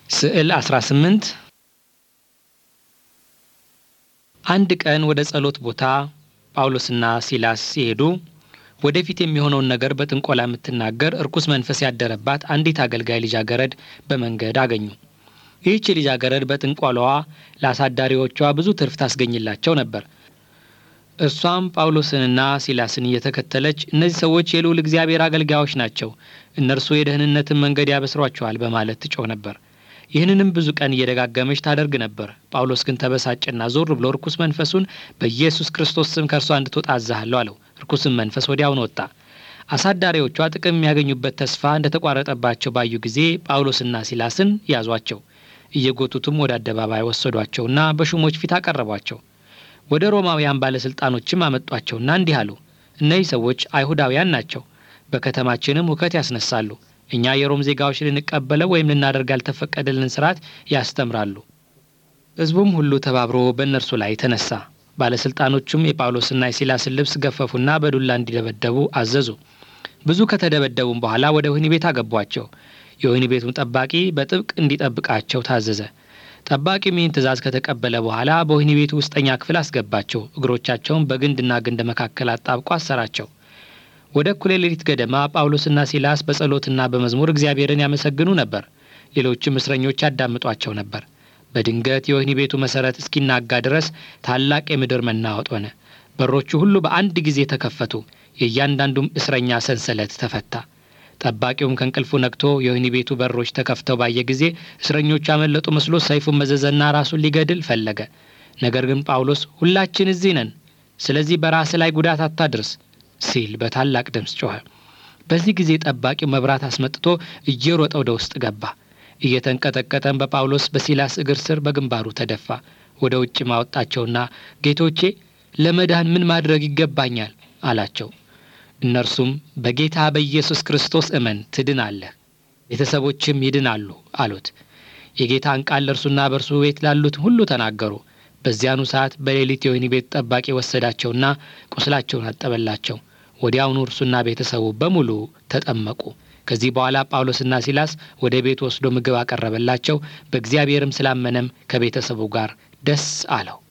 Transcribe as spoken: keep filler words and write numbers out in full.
ስዕል አስራ ስምንት አንድ ቀን ወደ ጸሎት ቦታ ጳውሎስና ሲላስ ሲሄዱ ወደፊት የሚሆነውን ነገር በጥንቆላ የምትናገር እርኩስ መንፈስ ያደረባት አንዲት አገልጋይ ልጃገረድ በመንገድ አገኙ። ይህች ልጃገረድ በጥንቆላዋ ለአሳዳሪዎቿ ብዙ ትርፍ ታስገኝላቸው ነበር። እሷም ጳውሎስንና ሲላስን እየተከተለች እነዚህ ሰዎች የልዑል እግዚአብሔር አገልጋዮች ናቸው፣ እነርሱ የደህንነትን መንገድ ያበስሯቸዋል በማለት ትጮህ ነበር። ይህንንም ብዙ ቀን እየደጋገመች ታደርግ ነበር። ጳውሎስ ግን ተበሳጨና ዞር ብሎ ርኩስ መንፈሱን በኢየሱስ ክርስቶስ ስም ከእርሷ እንድትወጣ አዝሃለሁ አለው። ርኩስም መንፈስ ወዲያውኑ ወጣ። አሳዳሪዎቿ ጥቅም የሚያገኙበት ተስፋ እንደተቋረጠባቸው ባዩ ጊዜ ጳውሎስና ሲላስን ያዟቸው። እየጎቱትም ወደ አደባባይ ወሰዷቸውና በሹሞች ፊት አቀረቧቸው። ወደ ሮማውያን ባለስልጣኖችም አመጧቸውና እንዲህ አሉ፣ እነዚህ ሰዎች አይሁዳውያን ናቸው፣ በከተማችንም ሁከት ያስነሳሉ። እኛ የሮም ዜጋዎች ልንቀበለው ወይም ልናደርግ ያልተፈቀደልን ሥርዓት ያስተምራሉ። ሕዝቡም ሁሉ ተባብሮ በእነርሱ ላይ ተነሳ። ባለስልጣኖቹም የጳውሎስና የሲላስን ልብስ ገፈፉና በዱላ እንዲደበደቡ አዘዙ። ብዙ ከተደበደቡም በኋላ ወደ ወህኒ ቤት አገቧቸው። የወህኒ ቤቱም ጠባቂ በጥብቅ እንዲጠብቃቸው ታዘዘ። ጠባቂም ይህን ትእዛዝ ከተቀበለ በኋላ በወህኒ ቤቱ ውስጠኛ ክፍል አስገባቸው። እግሮቻቸውን በግንድና ግንድ መካከል አጣብቆ አሰራቸው። ወደ እኩለ ሌሊት ገደማ ጳውሎስና ሲላስ በጸሎትና በመዝሙር እግዚአብሔርን ያመሰግኑ ነበር። ሌሎችም እስረኞች ያዳምጧቸው ነበር። በድንገት የወህኒ ቤቱ መሠረት እስኪናጋ ድረስ ታላቅ የምድር መናወጥ ሆነ። በሮቹ ሁሉ በአንድ ጊዜ ተከፈቱ። የእያንዳንዱም እስረኛ ሰንሰለት ተፈታ። ጠባቂውም ከእንቅልፉ ነቅቶ የወህኒ ቤቱ በሮች ተከፍተው ባየ ጊዜ እስረኞቹ ያመለጡ መስሎ ሰይፉን መዘዘና ራሱን ሊገድል ፈለገ። ነገር ግን ጳውሎስ ሁላችን እዚህ ነን፣ ስለዚህ በራስህ ላይ ጉዳት አታድርስ ሲል በታላቅ ድምፅ ጮኸ። በዚህ ጊዜ ጠባቂው መብራት አስመጥቶ እየሮጠ ወደ ውስጥ ገባ። እየተንቀጠቀጠም በጳውሎስ በሲላስ እግር ስር በግንባሩ ተደፋ። ወደ ውጭ ማወጣቸውና ጌቶቼ ለመዳን ምን ማድረግ ይገባኛል አላቸው። እነርሱም በጌታ በኢየሱስ ክርስቶስ እመን ትድናለህ፣ ቤተሰቦችም ይድናሉ አሉት። የጌታን ቃል ለእርሱና በእርሱ ቤት ላሉት ሁሉ ተናገሩ። በዚያኑ ሰዓት በሌሊት የወህኒ ቤት ጠባቂ ወሰዳቸውና ቁስላቸውን አጠበላቸው። ወዲያውኑ እርሱና ቤተሰቡ በሙሉ ተጠመቁ። ከዚህ በኋላ ጳውሎስና ሲላስ ወደ ቤት ወስዶ ምግብ አቀረበላቸው። በእግዚአብሔርም ስላመነም ከቤተሰቡ ጋር ደስ አለው።